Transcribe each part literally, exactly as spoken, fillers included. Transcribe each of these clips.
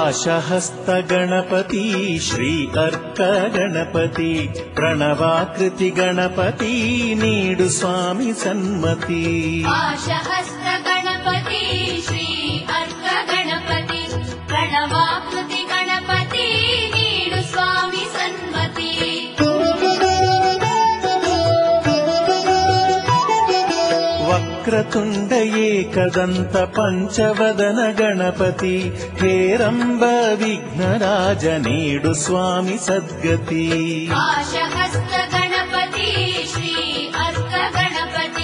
ಪಾಶಹಸ್ತ ಗಣಪತಿ ಶ್ರೀ ಅರ್ಕ ಗಣಪತಿ ಪ್ರಣವಾಕೃತಿ ಗಣಪತಿ ನೀಡು ಸ್ವಾಮಿ ಸನ್ಮತಿ. ಪಾಶಹಸ್ತ ಗಣಪತಿ ಶ್ರೀ ಅರ್ಕ ಗಣಪತಿ ಪ್ರಣವಾಕೃತಿ ಗಣಪತಿ ನೀಡು ಸ್ವಾಮಿ ಸನ್ಮತಿ. ವಕ್ರತುಂಡ ಏಕದಂತ ಪಂಚವದನ ಗಣಪತಿ ಹೇರಂಬ ವಿಘ್ನರಾಜ ನೀಡು ಸ್ವಾಮಿ ಸದ್ಗತಿ. ಪಾಶಹಸ್ತ ಗಣಪತಿ ಶ್ರೀ ಅರ್ಕ ಗಣಪತಿ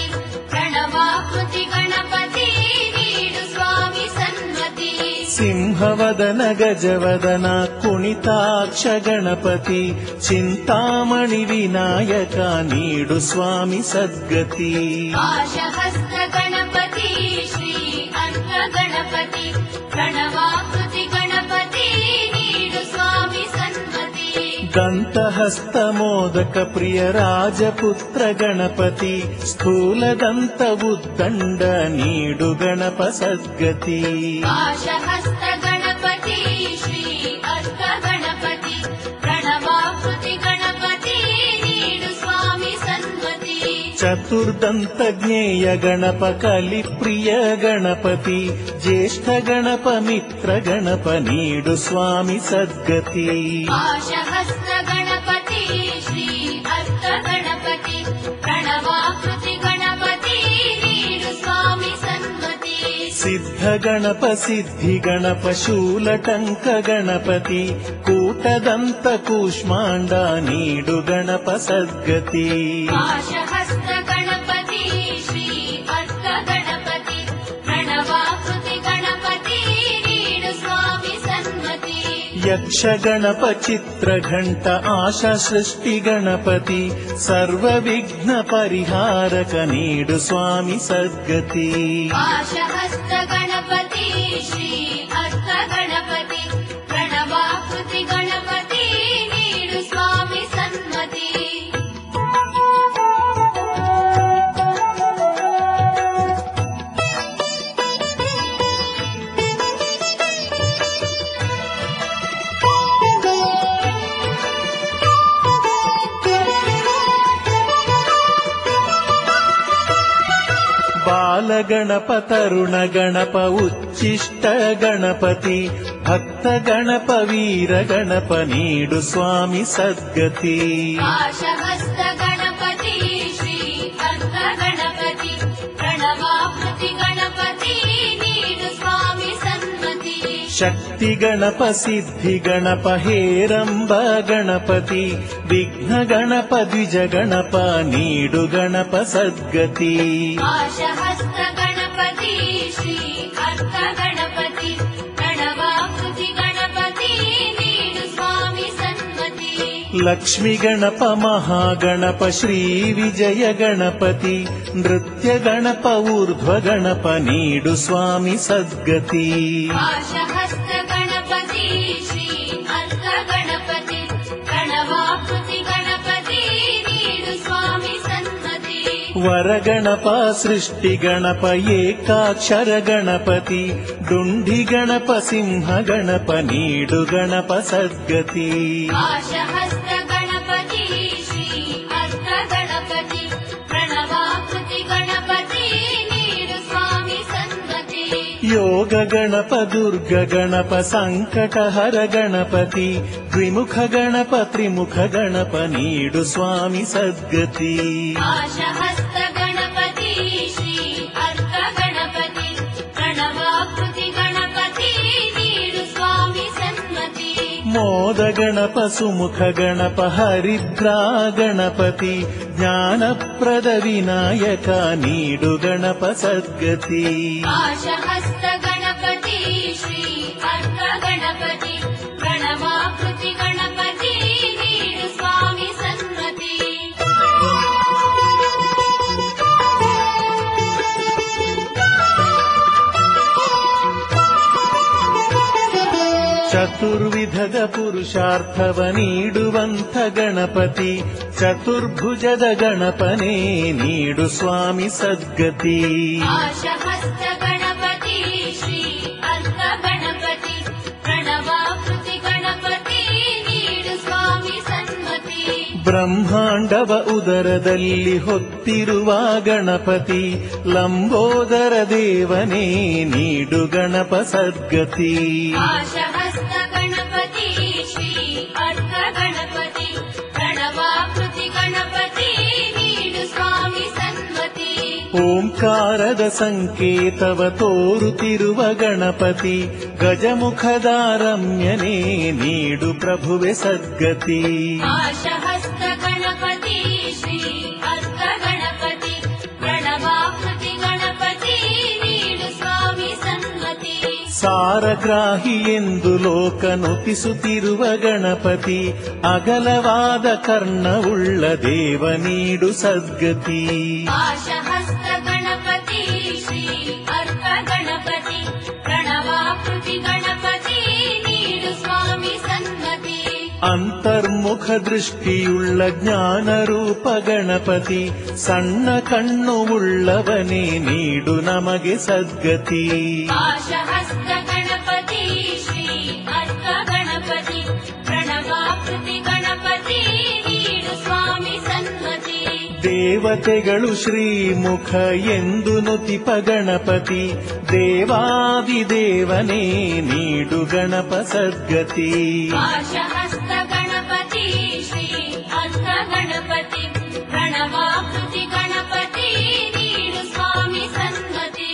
ಪ್ರಣವಾಕೃತಿ ಗಣಪತಿ ನೀಡು ಸ್ವಾಮಿ ಸನ್ಮತಿ. ಸಿಂಹವದನ ಗಜವದನ ಕುಣಿತಾಕ್ಷ ಗಣಪತಿ ಚಿಂತಾಮಣಿ ವಿನಾಯಕ ನೀಡು ಸ್ವಾಮಿ ಸದ್ಗತಿ. ಪಾಶಹಸ್ತ ಗಣಪತಿ ಶ್ರೀ ಅರ್ಕ ಗಣಪತಿ ಪ್ರಣವಾಕೃತಿ ಗಣಪತಿ ನೀಡು ಸ್ವಾಮಿ ಸನ್ಮತಿ. ದಂತಹಸ್ತ ಮೋದಕ ಪ್ರಿಯ ರಾಜಪುತ್ರ ಗಣಪತಿ ಸ್ಥೂಲದಂತ ಉದ್ದಂಡ ನೀಡು ಗಣಪ ಸದ್ಗತಿ. ಪಾಶಹಸ್ತ ಗಣಪತಿ ಶ್ರೀ ಅರ್ಕ ಗಣಪತಿ ಪ್ರಣವಾಕೃತಿ ಗಣಪತಿ ನೀಡು ಸ್ವಾಮಿ ಸನ್ಮತಿ. ಚತುರ್ದಂತ ಜ್ಞೇಯ ಗಣಪ ಕಲಿಪ್ರಿಯ ಗಣಪತಿ ಜ್ಯೇಷ್ಠ ಗಣಪ ಮಿತ್ರ ಗಣಪ ನೀಡು ಸ್ವಾಮಿ ಸದ್ಗತಿ. ಪಾಶಹಸ್ತ ಗಣಪತಿ ಶ್ರೀ ಅರ್ಕ ಗಣಪತಿ ಪ್ರಣವಾಕೃತಿ ಗಣಪತಿ ನೀಡು ಸ್ವಾಮಿ ಸನ್ಮತಿ. ಸಿದ್ಧ ಗಣಪ ಸಿದ್ಧಿ ಗಣಪ ಶೂಲಟಂಕ ಗಣಪತಿ ಕೂಟದಂತ ಕೂಷ್ಮಾಂಡ ನೀಡು ಗಣಪ ಸದ್ಗತಿ. ಪಾಶಹಸ್ತ ಗಣಪತಿ ಶ್ರೀ ಅರ್ಕ ಗಣಪತಿ ಪ್ರಣವಾಕೃತಿ ಗಣಪತಿ ನೀಡು ಸ್ವಾಮಿ ಸನ್ಮತಿ. ಯಕ್ಷ ಗಣಪ ಚಿತ್ರ ಘಂಟ ಆಶಾ ಸೃಷ್ಟಿ ಗಣಪತಿ ಸರ್ವ ವಿಘ್ನ ಪರಿಹಾರಕ ನೀಡು ಸ್ವಾಮಿ ಸದ್ಗತಿ. ಪಾಶಹಸ್ತ ಗಣಪತಿ ಶ್ರೀ ಅರ್ಕ ಗಣಪತಿ ಪ್ರಣವಾಕೃತಿ ಗಣಪತಿ ನೀಡು ಸ್ವಾಮಿ ಸನ್ಮತಿ. ಬಾಲಗಣಪ ತರುಣ ಗಣಪ ಉಚ್ಚಿಷ್ಟ ಗಣಪತಿ ಭಕ್ತ ಗಣಪ ವೀರ ಗಣಪ ನೀಡು ಸ್ವಾಮಿ ಸದ್ಗತಿ. ಪಾಶಹಸ್ತ ಗಣಪತಿ ಶ್ರೀ ಅರ್ಕ ಗಣಪತಿ ಪ್ರಣವಾಕೃತಿ ಗಣಪತಿ ನೀಡು ಸ್ವಾಮಿ ಸನ್ಮತಿ. ಶಕ್ತಿ ಗಣಪ ಸಿದ್ಧಿ ಗಣಪ ಹೇರಂಬ ಗಣಪತಿ ವಿಘ್ನ ಗಣಪ ದ್ವಿಜ ಗಣಪ ನೀಡು ಗಣಪ ಸದ್ಗತಿ. ಪಾಶಹಸ್ತ ಗಣಪತಿ ಶ್ರೀ ಅರ್ಕ ಗಣಪತಿ ಪ್ರಣವಾಕೃತಿ ಗಣಪತಿ ನೀಡು ಸ್ವಾಮಿ ಸನ್ಮತಿ. ಲಕ್ಷ್ಮಿ ಗಣಪ ಮಹಾಗಣಪ ಶ್ರೀ ವಿಜಯ ಗಣಪತಿ ನೃತ್ಯ ಗಣಪ ಊರ್ಧ್ವ ಗಣಪ ನೀಡು ಸ್ವಾಮಿ ಸದ್ಗತಿ. ಪಾಶಹಸ್ತ ಗಣಪತಿ ಶ್ರೀ ಅರ್ಕ ಗಣಪತಿ ಪ್ರಣವಾಕೃತಿ ಗಣಪತಿ ನೀಡು ಸ್ವಾಮಿ ಸನ್ಮತಿ. ವರಗಣಪ ಸೃಷ್ಟಿ ಗಣಪ ಏಕಾಕ್ಷರ ಗಣಪತಿ ಡುಂಡಿ ಗಣಪ ಸಿಂಹ ಗಣಪ ನೀಡು ಗಣಪ ಸದ್ಗತಿ. ಪಾಶಹಸ್ತ ಗಣಪತಿ ಶ್ರೀ ಅರ್ಕ ಗಣಪತಿ ಪ್ರಣವಾಕೃತಿ ಗಣಪತಿ ನೀಡು ಸ್ವಾಮಿ ಸನ್ಮತಿ. ಯೋಗ ಗಣಪ ದುರ್ಗ ಗಣಪ ಸಂಕಟಹರ ಗಣಪತಿ ದ್ವಿಮುಖ ಗಣಪ ತ್ರಿಮುಖ ಗಣಪ ನೀಡು ಸ್ವಾಮಿ ಸದ್ಗತಿ. ಪಾಶಹಸ್ತ ಗಣಪತಿ ಶ್ರೀ ಅರ್ಕ ಗಣಪತಿ ಪ್ರಣವಾಕೃತಿ ಗಣಪತಿ ನೀಡು ಸ್ವಾಮಿ ಸನ್ಮತಿ. ಮೋದ ಗಣಪ ಸುಮುಖ ಗಣಪ ಹರಿದ್ರಾ ಗಣಪತಿ ಜ್ಞಾನಪ್ರದ ವಿನಾಯಕ ನೀಡು ಗಣಪ ಸದ್ಗತಿ. ಪಾಶಹಸ್ತ ಗಣಪತಿ ಶ್ರೀ ಅರ್ಕ ಗಣಪತಿ ಪ್ರಣವಾಕೃತಿ ಗಣಪತಿ ನೀಡು ಸ್ವಾಮಿ ಸನ್ಮತಿ. ಚತುರ್ವಿಧದ ಪುರುಷಾರ್ಥವ ನೀಡುವಂಥ ಗಣಪತಿ ಚತುರ್ಭುಜದ ಗಣಪನೇ ನೀಡು ಸ್ವಾಮಿ ಸದ್ಗತಿ. ಪಾಶಹಸ್ತ ಗಣಪತಿ ಶ್ರೀ ಅರ್ಕ ಗಣಪತಿ ಪ್ರಣವಾ ಬ್ರಹ್ಮಾಂಡವ ಉದರದಲ್ಲಿ ಹೊತ್ತಿರುವ ಗಣಪತಿ ಲಂಬೋದರ ದೇವನೇ ನೀಡು ಗಣಪ ಸದ್ಗತಿ. ಪಾಶಹಸ್ತ ಗಣಪತಿ ಶ್ರೀ ಅರ್ಕ ಗಣಪತಿ ಪ್ರಣವಾಕೃತಿ ಗಣಪತಿ ನೀಡು ಸ್ವಾಮಿ ಸನ್ಮತಿ. ಓಂಕಾರದ ಸಂಕೇತವ ತೋರುತ್ತಿರುವ ಗಣಪತಿ ಗಜಮುಖದ ರಮ್ಯನೇ ನೀಡು ಪ್ರಭುವೆ ಸದ್ಗತಿ. ಪಾಶಹಸ್ತ ಗಣಪತಿ ಶ್ರೀ ಅರ್ಕ ಗಣಪತಿ ಪ್ರಣವಾಕೃತಿ ಗಣಪತಿ ನೀಡು ಸ್ವಾಮಿ ಸನ್ಮತಿ. ಸಾರಗ್ರಾಹಿ ಎಂದು ಲೋಕ ನುತಿಸುತ್ತಿರುವ ಗಣಪತಿ ಅಗಲವಾದ ಕರ್ಣವುಳ್ಳ ದೇವ ನೀಡು ಸದ್ಗತಿ. ಪಾಶಹಸ್ತ ಗಣಪತಿ ಶ್ರೀ ಅರ್ಕ ಗಣಪತಿ ಪ್ರಣವಾಕೃತಿ ಗಣಪತಿ ನೀಡು ಸ್ವಾಮಿ ಸನ್ಮತಿ. ಅಂತರ್ಮುಖ ದೃಷ್ಟಿಯುಳ್ಳ ಜ್ಞಾನರೂಪ ಗಣಪತಿ ಸಣ್ಣ ಕಣ್ಣು ಉಳ್ಳವನೇ ನೀಡು ನಮಗೆ ಸದ್ಗತಿ. ಪಾಶಹಸ್ತ ಗಣಪತಿ ಶ್ರೀ ಅರ್ಕ ಗಣಪತಿ ಪ್ರಣವಾಕೃತಿ ಗಣಪತಿ ನೀಡು ಸ್ವಾಮಿ ಸನ್ಮತಿ. ದೇವತೆಗಳು ಶ್ರೀಮುಖ ಎಂದು ನುತಿಪ ಗಣಪತಿ ದೇವಾದಿದೇವನೇ ನೀಡು ಗಣಪ ಸದ್ಗತಿ. ಪಾಶಹಸ್ತ ಗಣಪತಿ ಶ್ರೀ ಅರ್ಕ ಗಣಪತಿ ಪ್ರಣವಾಕೃತಿ ಗಣಪತಿ ನೀಡು ಸ್ವಾಮಿ ಸನ್ಮತಿ.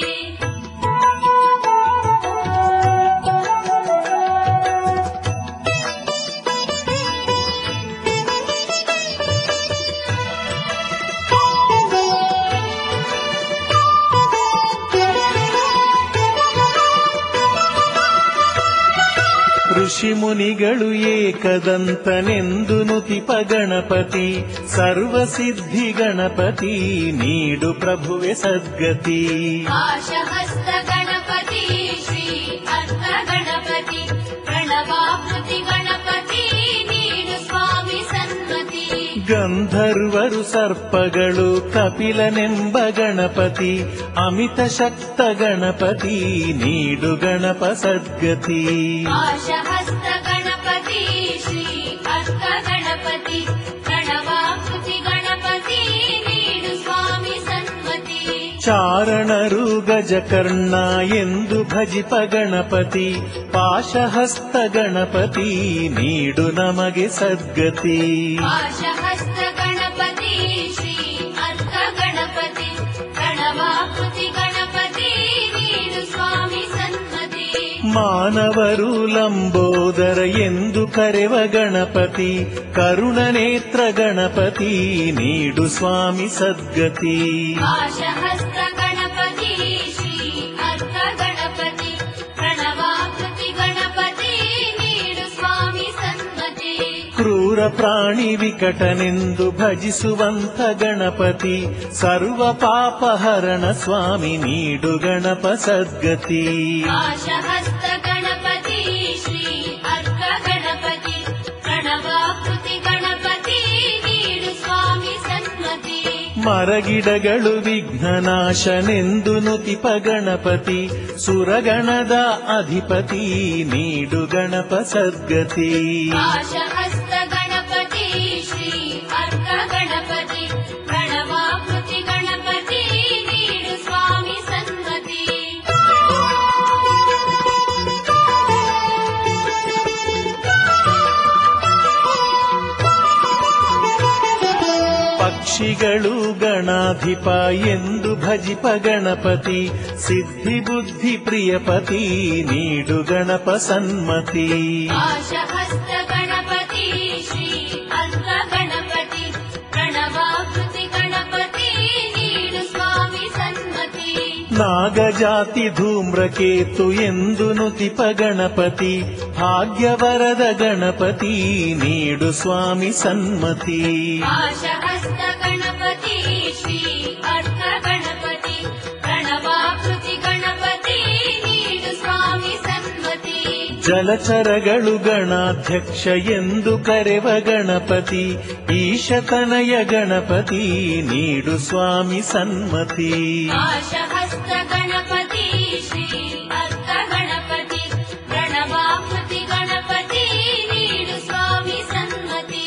ಋಷಿ ಮುನಿಗಳು ಏಕದಂತನೆಂದು ನುತಿಪ ಗಣಪತಿ ಸರ್ವಸಿದ್ಧಿ ಗಣಪತಿ ನೀಡು ಪ್ರಭುವೆ ಸದ್ಗತಿ. ಪಾಶಹಸ್ತ ಗಣಪತಿ ಶ್ರೀ ಅರ್ಕ ಗಣಪತಿ ಪ್ರಣವಾಕೃತಿ ಗಣಪತಿ ನೀಡು ಸ್ವಾಮಿ ಸನ್ಮತಿ. ಗಂಧರ್ವರು ಸರ್ಪಗಳು ಕಪಿಲನೆಂಬ ಗಣಪತಿ ಅಮಿತ ಶಕ್ತ ಗಣಪತಿ ನೀಡು ಗಣಪ ಸದ್ಗತಿ. ಪಾಶಹಸ್ತ ಗಣಪತಿ ಶ್ರೀ ಅರ್ಕ ಗಣಪತಿ ಪ್ರಣವಾಕೃತಿ ಗಣಪತಿ ನೀಡು ಸ್ವಾಮಿ ಸನ್ಮತಿ. ಚಾರಣರು ಗಜಕರ್ಣ ಎಂದು ಭಜಿಪ ಗಣಪತಿ ಪಾಶಹಸ್ತ ಗಣಪತಿ ನೀಡು ನಮಗೆ ಸದ್ಗತಿ. ಪಾಶಹಸ್ತ ಗಣಪತಿ ಶ್ರೀ ಅರ್ಕ ಗಣಪತಿ ಪ್ರಣವಾಕೃತಿ ಗಣಪತಿ ನೀಡು ಸ್ವಾಮಿ ಸನ್ಮತಿ. ಮಾನವರು ಲಂಬೋದರ ಎಂದು ಕರೆವ ಗಣಪತಿ ಕರುಣನೇತ್ರ ಗಣಪತಿ ನೀಡು ಸ್ವಾಮಿ ಸದ್ಗತಿ. ಪಾಶಹಸ್ತ ಗಣಪತಿ ಶ್ರೀ ಅರ್ಕ ಗಣಪತಿ ಪ್ರಣವಾಕೃತಿ ಗಣಪತಿ ನೀಡು ಸ್ವಾಮಿ ಸನ್ಮತಿ. ಕ್ರೂರ ಪ್ರಾಣಿ ವಿಕಟನೆಂದು ಭಜಿಸುವಂಥ ಗಣಪತಿ ಸರ್ವ ಪಾಪಹರಣ ಸ್ವಾಮಿ ನೀಡು ಗಣಪ ಸದ್ಗತಿ. ಪಾಶಹಸ್ತ ಗಣಪತಿ ಶ್ರೀ ಅರ್ಕ ಗಣಪತಿ ಪ್ರಣವಾಕೃತಿ ಗಣಪತಿ ನೀಡು ಸ್ವಾಮಿ ಸನ್ಮತಿ. ಮರಗಿಡಗಳು ವಿಘ್ನನಾಶನೆಂದು ನುತಿಪ ಗಣಪತಿ ಸುರಗಣದ ಅಧಿಪತಿ ನೀಡು ಗಣಪ ಸದ್ಗತಿ. ಪಾಶಹಸ್ತ ಗಣಪತಿ ಶ್ರೀ ಅರ್ಕ ಗಣಪತಿ ಪ್ರಣವಾಕೃತಿ ಗಣಪತಿ ನೀಡು ಸ್ವಾಮಿ ಸನ್ಮತಿ. ಪಕ್ಷಿಗಳು ಗಣಾಧಿಪ ಎಂದು ಭಜಿಪ ಗಣಪತಿ ಸಿದ್ಧಿ ಬುದ್ಧಿ ಪ್ರಿಯಪತಿ ನೀಡು ಗಣಪ ಸನ್ಮತಿ. ಪಾಶಹಸ್ತ ಗಣಪತಿ ಶ್ರೀ ಅರ್ಕ ಗಣಪತಿ ಪ್ರಣವಾಕೃತಿ ಗಣಪತಿ ನೀಡು ಸ್ವಾಮಿ ಸನ್ಮತಿ. ನಾಗಜಾತಿ ಧೂಮ್ರಕೇತು ಎಂದು ನುತಿಪ ಗಣಪತಿ ಭಾಗ್ಯವರದ ಗಣಪತಿ ನೀಡು ಸ್ವಾಮಿ ಸನ್ಮತಿ. ಪಾಶಹಸ್ತ ಗಣಪತಿ ಶ್ರೀ ಅರ್ಕ ಗಣಪತಿ ಪ್ರಣವಾಕೃತಿ ಗಣಪತಿ ನೀಡು ಸ್ವಾಮಿ ಸನ್ಮತಿ. ಜಲಚರಗಳು ಗಣಾಧ್ಯಕ್ಷ ಎಂದು ಕರೆವ ಗಣಪತಿ ಈಶತನಯ ಗಣಪತಿ ನೀಡು ಸ್ವಾಮಿ ಸನ್ಮತಿ. ಪಾಶಹಸ್ತ ಗಣಪತಿ ಶ್ರೀ ಅರ್ಕ ಗಣಪತಿ ಪ್ರಣವಾಕೃತಿ ಗಣಪತಿ ನೀಡು ಸ್ವಾಮಿ ಸನ್ಮತಿ.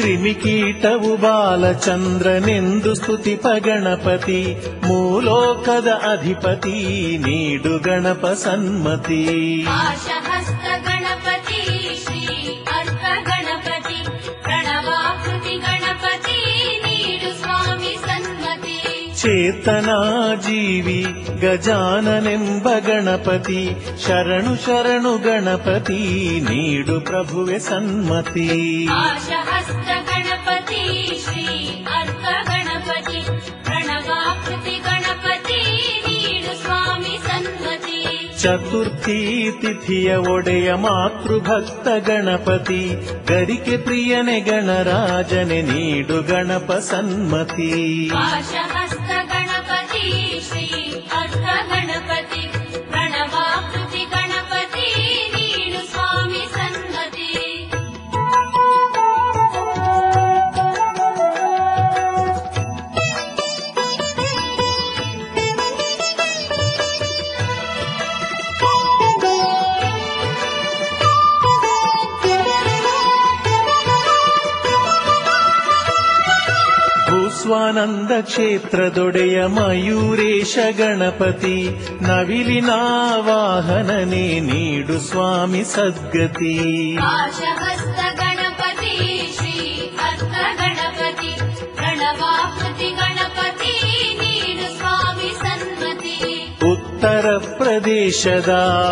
ಕ್ರಿಮಿಕೀಟವು ಬಾಲಚಂದ್ರನೆಂದು ಸ್ತುತಿಪ ಗಣಪತಿ ಮೂಲೋಕದ ಅಧಿಪತಿ ನೀಡು ಗಣಪ ಸನ್ಮತಿ. ಪಾಶಹಸ್ತ ಗಣಪತಿ ಶ್ರೀ ಅರ್ಕ ಗಣಪತಿ ಪ್ರಣವಾಕೃತಿ ಗಣಪತಿ ನೀಡು ಸ್ವಾಮಿ ಸನ್ಮತಿ. ಚೇತನ ಜೀವಿ ಗಜಾನನೆಂಬ ಗಣಪತಿ ಶರಣು ಶರಣು ಗಣಪತಿ ನೀಡು ಪ್ರಭುವೆ ಸನ್ಮತಿ. ಪಾಶಹಸ್ತ ಗಣಪತಿ ಶ್ರೀ ಅರ್ಕ ಗಣಪತಿ ಪ್ರಣವಾಕೃತಿ ಗಣಪತಿ ನೀಡು ಸ್ವಾಮಿ ಸನ್ಮತಿ. ಚತುರ್ಥಿ ತಿಥಿಯ ಒಡೆಯ ಮಾತೃಭಕ್ತ ಗಣಪತಿ ಗರಿಕೆ ಪ್ರಿಯನೆ ಗಣರಾಜನೆ ನೀಡು ಗಣಪ ಸನ್ಮತಿ. ಪಾಶಹಸ್ತ ಗಣಪತಿ ಶ್ರೀ ಅರ್ಕ ಗಣಪತಿ ಪ್ರಣವಾಕೃತಿ ಗಣಪತಿ ನೀಡು ಸ್ವಾಮಿ ಸನ್ಮತಿ. ಭೂಸ್ವಾನಂದ ಕ್ಷೇತ್ರದೊಡೆಯ ಮಯೂರೇಶ ಗಣಪತಿ ನವಿಲಿನ ವಾಹನನೇ ನೀಡು ಸ್ವಾಮಿ ಸದ್ಗತಿ. ಪಾಶಹಸ್ತ ಗಣಪತಿ ಶ್ರೀ ಅರ್ಕ ಗಣಪತಿ ಪ್ರಣವಾಕೃತಿ ಗಣಪತಿ ನೀಡು ಸ್ವಾಮಿ ಸನ್ಮತಿ. ಉತ್ತರ ಪ್ರದೇಶದ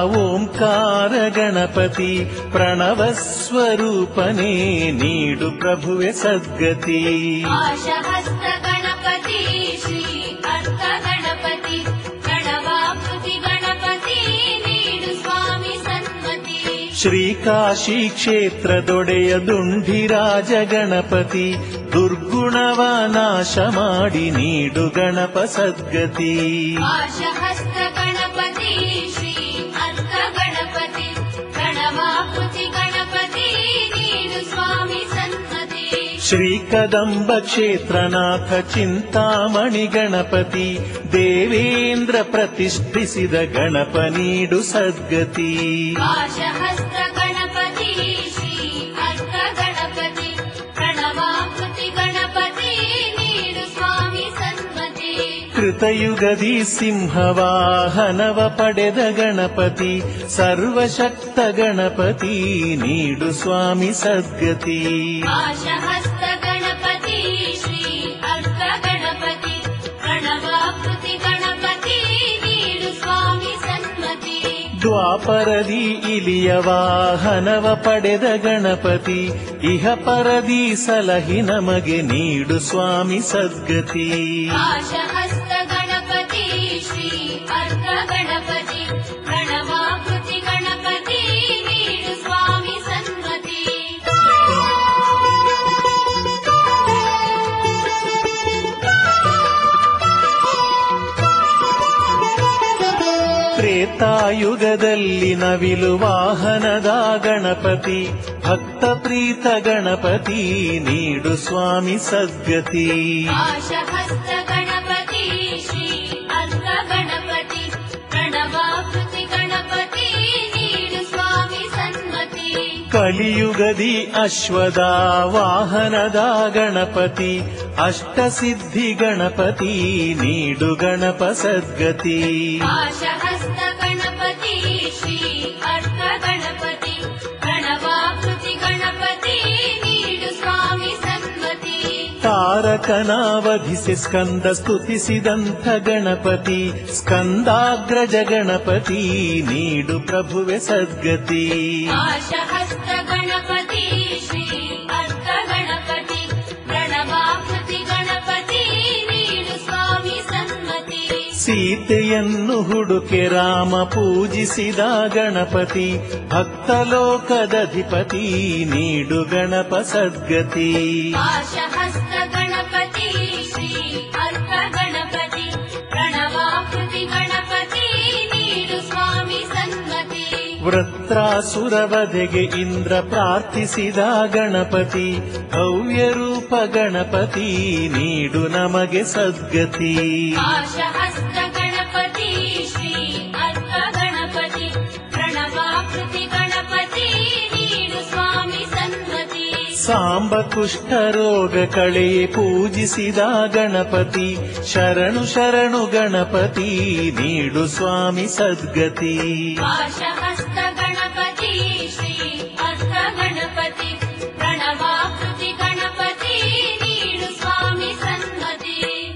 ಓಂಕಾರ ಗಣಪತಿ ಪ್ರಣವ ಸ್ವರೂಪನೇ ನೀಡು ಪ್ರಭುವೆ ಸದ್ಗತಿ. ಪಾಶಹಸ್ತ ಗಣಪತಿ ಶ್ರೀ ಅರ್ಕ ಗಣಪತಿ ಪ್ರಣವಾಕೃತಿ ಗಣಪತಿ ನೀಡು ಸ್ವಾಮಿ ಸನ್ಮತಿ. ಶ್ರೀಕಾಶಿ ಕ್ಷೇತ್ರದೊಡೆಯ ದುಂಡಿರಾಜ ಗಣಪತಿ ದುರ್ಗುಣವ ನಾಶ ಮಾಡಿ ನೀಡು ಗಣಪ ಸದ್ಗತಿ. ಪಾಶಹಸ್ತ ಗಣಪತಿ ಶ್ರೀ ಅರ್ಕ ಗಣಪತಿ ಪ್ರಣವಾಕೃತಿ ಗಣಪತಿ ನೀಡು ಸ್ವಾಮಿ ಸನ್ಮತಿ. ಶ್ರೀ ಕದಂಬ ಕ್ಷೇತ್ರನಾಥ ಚಿಂತಾಮಣಿ ಗಣಪತಿ ದೇವೇಂದ್ರ ಪ್ರತಿಷ್ಠಿಸಿದ ಗಣಪ ನೀಡು ಸದ್ಗತಿ. ಪಾಶಹಸ್ತ ಗಣಪತಿ ಶ್ರೀ ಅರ್ಕ ಗಣಪತಿ ಪ್ರಣವಾಕೃತಿ ಗಣಪತಿ ನೀಡು ಸ್ವಾಮಿ ಸನ್ಮತಿ. ಕೃತಯುಗದಿ ಸಿಂಹವಾಹನವ ಪಡೆದ ಗಣಪತಿ ಸರ್ವಶಕ್ತ ಗಣಪತಿ ನೀಡು ಸ್ವಾಮಿ ಸದ್ಗತಿ. ಪಾಶಹಸ್ತ ಗಣಪತಿ ಶ್ರೀ ಅರ್ಕ ಗಣಪತಿ ಪ್ರಣವಾಕೃತಿ ಗಣಪತಿ ನೀಡು ಸ್ವಾಮಿ ಸನ್ಮತಿ. ದ್ವಾಪರದಿ ಇಲಿಯ ವಾಹನವ ಪಡೆದ ಗಣಪತಿ ಇಹ ಪರದಿ ಸಲಹಿ ನಮಗೆ ನೀಡು ಸ್ವಾಮಿ ಸದ್ಗತಿ. ಪಾಶಹಸ್ತ ಗಣಪತಿ ಶ್ರೀ ಅರ್ಕ ಗಣಪತಿ ಪ್ರಣವಾಕೃತಿ ಗಣಪತಿ ನೀಡು ಸ್ವಾಮಿ ಸನ್ಮತಿ. ತ್ರೇತಾಯುಗದಲ್ಲಿ ನವಿಲು ವಾಹನದ ಗಣಪತಿ ಭಕ್ತ ಪ್ರೀತ ಗಣಪತಿ ನೀಡು ಸ್ವಾಮಿ ಸದ್ಗತಿ. ಪಾಶಹಸ್ತ ಗಣಪತಿ ಶ್ರೀ ಅರ್ಕ ಗಣಪತಿ ಪ್ರಣವಾಕೃತಿ ಗಣಪತಿ ನೀಡು ಸ್ವಾಮಿ ಸನ್ಮತಿ. ಕಲಿಯುಗದಿ ಅಶ್ವದ ವಾಹನದ ಗಣಪತಿ ಅಷ್ಟಸಿದ್ಧಿ ಗಣಪತಿ ನೀಡು ಗಣಪ ಸದ್ಗತಿ. ಪಾಶಹಸ್ತ ಗಣಪತಿ ಶ್ರೀ ಅರ್ಕ ಗಣಪತಿ ಪ್ರಣವಾಕೃತಿ ಗಣಪತಿ ನೀಡು ಸ್ವಾಮಿ ಸನ್ಮತಿ. ತಾರಕನ ವಧಿಸಿ ಸ್ಕಂದ ಸ್ತುತಿಸಿದಂಥ ಗಣಪತಿ ಸ್ಕಂದಾಗ್ರಜ ಗಣಪತಿ ನೀಡು ಪ್ರಭುವೆ ಸದ್ಗತಿ. ಪಾಶಹಸ್ತ ಗಣಪತಿ ಶ್ರೀ ಅರ್ಕ ಗಣಪತಿ ಪ್ರಣವಾಕೃತಿ ಗಣಪತಿ ನೀಡು ಸ್ವಾಮಿ ಸನ್ಮತಿ. ಸೀತೆಯನ್ನು ಹುಡುಕೆ ರಾಮ ಪೂಜಿಸಿದ ಗಣಪತಿ ಭಕ್ತಲೋಕದಧಿಪತಿ ನೀಡು ಗಣಪ ಸದ್ಗತಿ. ಪಾಶಹಸ್ತ ಗಣಪತಿ ಶ್ರೀ ಅರ್ಕ ಗಣಪತಿ ಪ್ರಣವಾಕೃತಿ ಗಣಪತಿ ನೀಡು ಸ್ವಾಮಿ ಸನ್ಮತಿ. ವೃತ್ರಾಸುರವಧೆಗೆ ಇಂದ್ರ ಪ್ರಾರ್ಥಿಸಿದ ಗಣಪತಿ ಭವ್ಯ ರೂಪ ಗಣಪತಿ ನೀಡು ನಮಗೆ ಸದ್ಗತಿ. ಪಾಶಹಸ್ತ ಗಣಪತಿ ಶ್ರೀ ಅರ್ಕ ಗಣಪತಿ ಪ್ರಣವಾಕೃತಿ ಗಣಪತಿ ನೀಡು ಸ್ವಾಮಿ ಸನ್ಮತಿ. ಸಾಂಬ ಕುಷ್ಠರೋಗ ಕಳೆಯೇ ಪೂಜಿಸಿದ ಗಣಪತಿ ಶರಣು ಶರಣು ಗಣಪತಿ ನೀಡು ಸ್ವಾಮಿ ಸದ್ಗತಿ. ಪಾಶಹಸ್ತ ಗಣಪತಿ ಶ್ರೀ ಅರ್ಥ ಗಣಪತಿ ಪ್ರಣವಾಕೃತಿ ಗಣಪತಿ ನೀಡು ಸ್ವಾಮಿ ಸನ್ಮತಿ.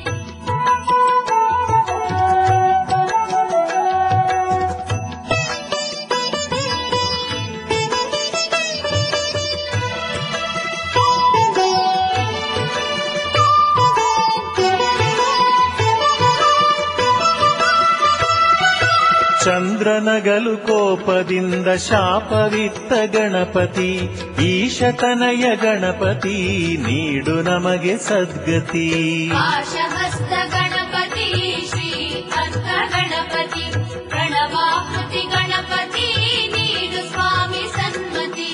ಚಂದ್ರನಗಲು ಕೋಪದಿಂದ ಶಾಪವಿತ್ತ ಗಣಪತಿ ಈಶತನಯ ಗಣಪತಿ ನೀಡು ನಮಗೆ ಸದ್ಗತಿ. ಪಾಶಹಸ್ತ ಗಣಪತಿ ಶ್ರೀ ಅರ್ಥ ಗಣಪತಿ ಪ್ರಣವಾಕೃತಿ ಗಣಪತಿ ನೀಡು ಸ್ವಾಮಿ ಸನ್ಮತಿ.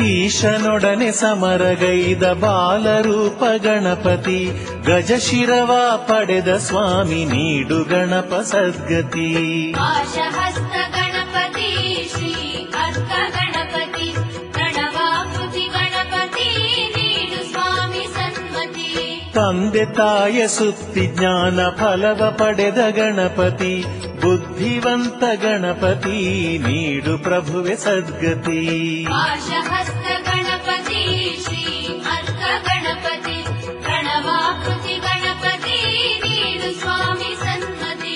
ಈಶನೊಡನೆ ಸಮರಗೈದ ಬಾಲರೂಪ ಗಣಪತಿ ಗಜಶಿರವ ಪಡೆದ ಸ್ವಾಮಿ ನೀಡು ಗಣಪ ಸದ್ಗತಿ. ಪಾಶಹಸ್ತ ಗಣಪತಿ ಶ್ರೀ ಅರ್ಥ ಗಣಪತಿ ಪ್ರಣವಾಕೃತಿ ಗಣಪತಿ ನೀಡು ಸ್ವಾಮಿ ಸನ್ಮತಿ. ತಂದೆ ತಾಯ ಸುತ್ತಿ ಜ್ಞಾನ ಫಲವ ಪಡೆದ ಗಣಪತಿ ಬುದ್ಧಿವಂತ ಗಣಪತಿ ನೀಡು ಪ್ರಭುವೆ ಸದ್ಗತಿ. ಪಾಶಹಸ್ತ ಗಣಪತಿ ಶ್ರೀ ಅರ್ಥ ಗಣಪತಿ ಪ್ರಣವಾಕೃತಿ ಗಣಪತಿ ನೀಡು ಸ್ವಾಮಿ ಸನ್ಮತಿ.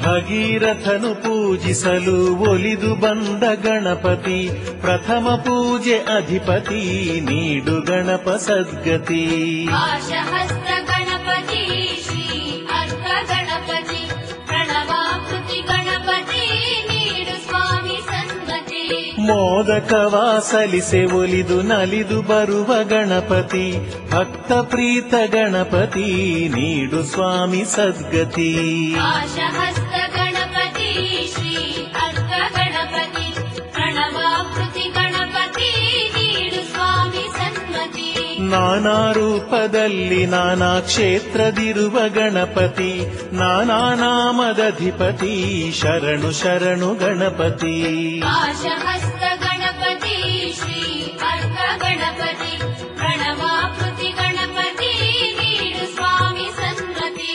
ಭಗೀರಥನು ಪೂಜಿಸಲು ಒಲಿದು ಬಂದ ಗಣಪತಿ ಪ್ರಥಮ ಪೂಜೆ ಅಧಿಪತಿ ನೀಡು ಗಣಪ ಸದ್ಗತಿ. ಪಾಶಹಸ್ತ ಗಣಪತಿ ಶ್ರೀ ಅರ್ಥ ಗಣಪತಿ ಪ್ರಣವಾಕೃತಿ ಗಣಪತಿ ನೀಡು ಸ್ವಾಮಿ ಸನ್ಮತಿ. ಮೋದಕವ ಸಲಿಸೆ ಒಲಿದು ನಲಿದು ಬರುವ ಗಣಪತಿ ಭಕ್ತ ಪ್ರೀತ ಗಣಪತಿ ನೀಡು ಸ್ವಾಮಿ ಸದ್ಗತಿ. ಪಾಶಹಸ್ತ ಗಣಪತಿ ಶ್ರೀ ಅರ್ಥ ಗಣಪತಿ ಪ್ರಣವಾಕೃತಿ ಗಣಪತಿ ನೀಡು ಸ್ವಾಮಿ ಸನ್ಮತಿ. ನಾನಾ ರೂಪದಲ್ಲಿ ನಾನಾ ಕ್ಷೇತ್ರದಿರುವ ಗಣಪತಿ ನಾನಾ ನಾಮದಧಿಪತಿ ಶರಣು ಶರಣು ಗಣಪತಿ. ಪಾಶಹಸ್ತ ಗಣಪತಿ ಶ್ರೀ ಅರ್ಥ ಗಣಪತಿ ಪ್ರಣವಾಕೃತಿ ಗಣಪತಿ ನೀಡು ಸ್ವಾಮಿ ಸನ್ಮತಿ.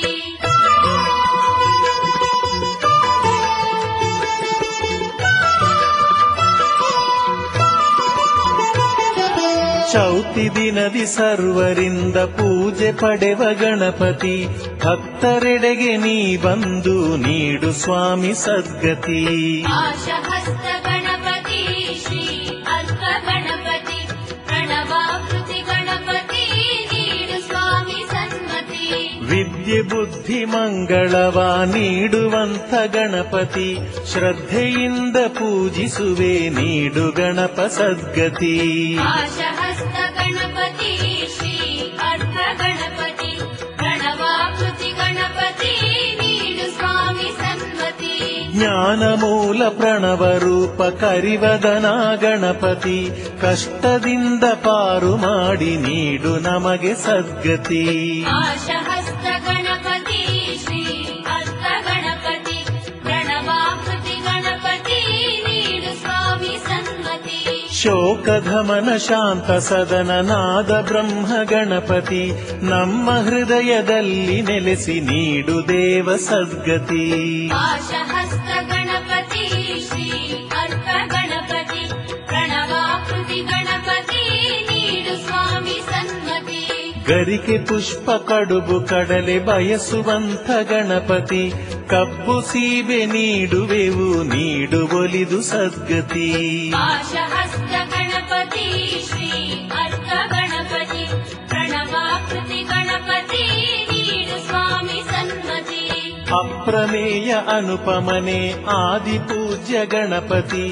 ಚೌತಿ ದಿನದಿ ಸರ್ವರಿಂದ ಪೂಜೆ ಪಡೆವ ಗಣಪತಿ ಭಕ್ತರೆಡೆಗೆ ನೀ ಬಂದು ನೀಡು ಸ್ವಾಮಿ ಸದ್ಗತಿ. ಪಾಶಹಸ್ತ ಗಣಪತಿ ಶ್ರೀ ಅರ್ಥ ಗಣಪತಿ ಪ್ರಣವಾಕೃತಿ ಗಣಪತಿ ನೀಡು ಸ್ವಾಮಿ ಸನ್ಮತಿ. ವಿದ್ಯೆ ಬುದ್ಧಿ ಮಂಗಳವ ನೀಡುವಂಥ ಗಣಪತಿ ಶ್ರದ್ಧೆಯಿಂದ ಪೂಜಿಸುವೆ ನೀಡು ಗಣಪ ಸದ್ಗತಿ. ಪಾಶಹಸ್ತ ಗಣಪತಿ ಶ್ರೀ ಅರ್ಥ ಗಣಪತಿ ಪ್ರಣವಾಕೃತಿ ಗಣಪತಿ ನೀಡು ಸ್ವಾಮಿ ಸನ್ಮತಿ. ಜ್ಞಾನ ಮೂಲ ಪ್ರಣವ ರೂಪ ಕರಿವದನ ಗಣಪತಿ ಕಷ್ಟದಿಂದ ಪಾರು ಮಾಡಿ ನೀಡು ನಮಗೆ ಸದ್ಗತಿ. ಪಾಶಹಸ್ತ ಗಣಪತಿ ಶ್ರೀ ಅರ್ಥ ಗಣಪತಿ ಪ್ರಣವಾಕೃತಿ ಗಣಪತಿ ನೀಡು ಸ್ವಾಮಿ ಸನ್ಮತಿ. ಶೋಕಧಮನ ಶಾಂತ ಸದನ ನಾದ ಬ್ರಹ್ಮ ಗಣಪತಿ ನಮ್ಮ ಹೃದಯದಲ್ಲಿ ನೆಲೆಸಿ ನೀಡು ದೇವ ಸದ್ಗತಿ. ಪಾಶಹಸ್ತ ಗಣಪತಿ ಶ್ರೀ ಅರ್ಥ ಗಣಪತಿ ಪ್ರಣವಾಕೃತಿ ಗಣಪತಿ ನೀಡು ಸ್ವಾಮಿ ಸನ್ಮತಿ. ಗರಿಕೆ ಪುಷ್ಪ ಕಡುಬು ಕಡಲೆ ಬಯಸುವಂಥ ಗಣಪತಿ ಕಬ್ಬು ಸೀಬೆ ನೀಡುವೆವು ನೀಡು ಒಲಿದು ಸದ್ಗತಿ. ಪಾಶಹಸ್ತ ಗಣಪತಿ ಶ್ರೀ ಅರ್ಥ ಗಣಪತಿ ಪ್ರಣವಾಕೃತಿ ಗಣಪತಿ ನೀಡು ಸ್ವಾಮಿ ಸನ್ಮತಿ. ಅಪ್ರಮೇಯ ಅನುಪಮನೆ ಆದಿ ಪೂಜ್ಯ ಗಣಪತಿ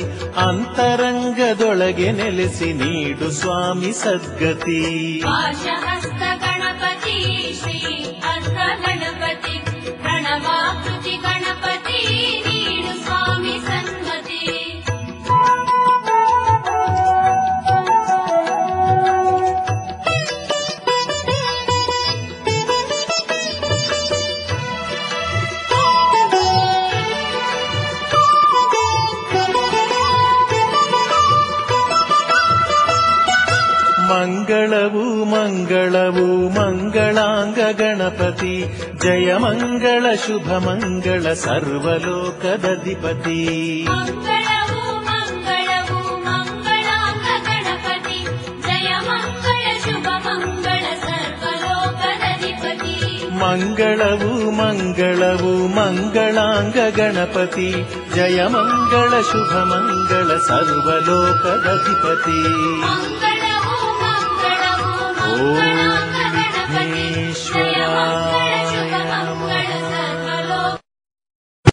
ಅಂತರಂಗದೊಳಗೆ ನೆಲೆಸಿ ನೀಡು ಸ್ವಾಮಿ ಸದ್ಗತಿ. ಪಾಶಹಸ್ತ ಗಣಪತಿ ಶ್ರೀ ಅರ್ಥ ಗಣಪತಿ ಪ್ರಣವಾಕೃತಿ ಗಣಪತಿ ನೀಡು ಸ್ವಾಮಿ ಸನ್ಮತಿ. ಮಂಗಳವು ಮಂಗಳವು ಮಂಗಳಾಂಗ ಗಣಪತಿ ಜಯ ಮಂಗಳ ಶುಭ ಮಂಗಳ ಸರ್ವಲೋಕದಧಿಪತಿ. ಮಂಗಳವು ಮಂಗಳವು ಮಂಗಳಾಂಗ ಗಣಪತಿ ಜಯ ಮಂಗಳ ಶುಭ ಮಂಗಳ ಸರ್ವಲೋಕದಧಿಪತಿ. ಮಂಗಳವು ಮಂಗಳವು ಮಂಗಳಾಂಗ ಗಣಪತಿ ಜಯ ಮಂಗಳ ಶುಭ ಮಂಗಳ ಸರ್ವಲೋಕದಧಿಪತಿ. ಮಂಗಳವು ಮಂಗಳವು ಮಂಗಳಾಂಗ